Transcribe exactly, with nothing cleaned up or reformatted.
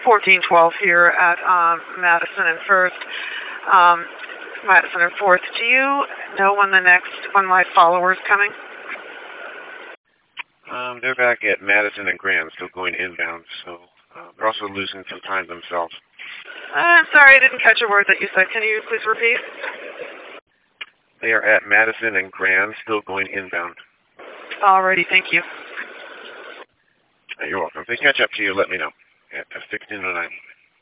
fourteen twelve here at um, Madison and First, um, Madison and Fourth. Do you know when the next one of my followers coming? Um, they're back at Madison and Grand, still going inbound, so uh, they're also losing some time themselves. I'm uh, sorry, I didn't catch a word that you said. Can you please repeat? They are at Madison and Grand, still going inbound. Alrighty, thank you. You're welcome. If they catch up to you, let me know at sixteen oh nine.